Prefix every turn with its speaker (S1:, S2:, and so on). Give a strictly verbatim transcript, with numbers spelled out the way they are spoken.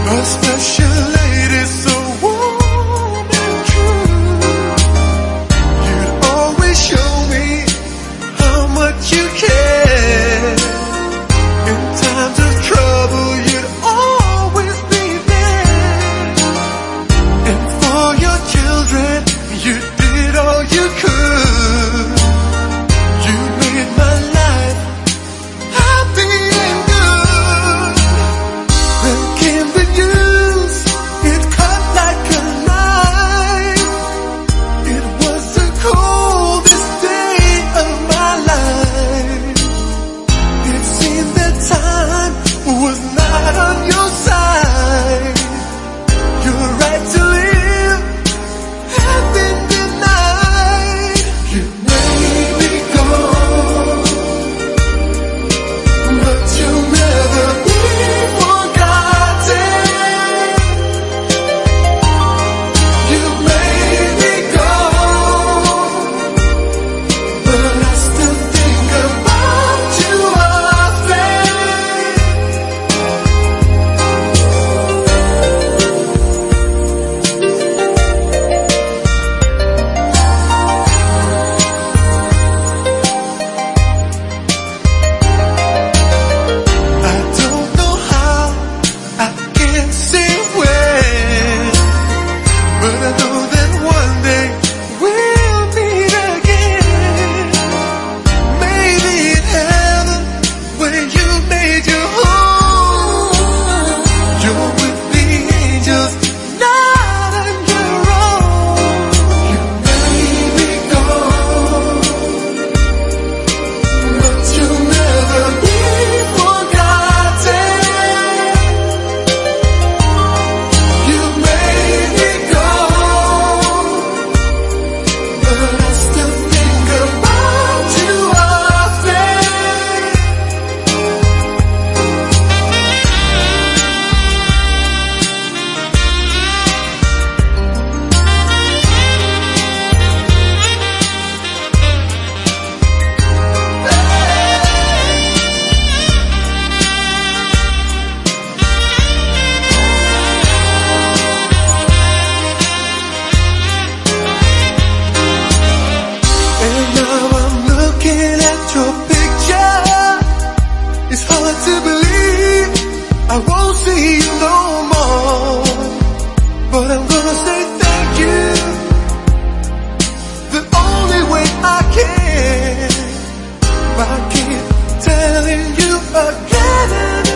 S1: A special lady, so warm and true. You'd always show me how much you care. In times of trouble, you'd always be there. And for your children, you did all you could. You made my life happy and good. Then came the news, it cut like a knife. It was the coldest day of my life. It seemed that time was not on your side. Your right to live had been denied. You made me go, but you'll never be forgotten. You made me go, but I still think about you often. I don't know how, I can't say when, but I know that one day we'll meet again. Maybe in heaven, where you made your home. You're with the angels, not on your own. You made me go, but you'll never be forgotten. You made me go, but I still think about you often. And now I'm looking at your picture. It's hard to believe I won't see you no more. But I'm gonna say thank you the only way I can, by keep telling you again and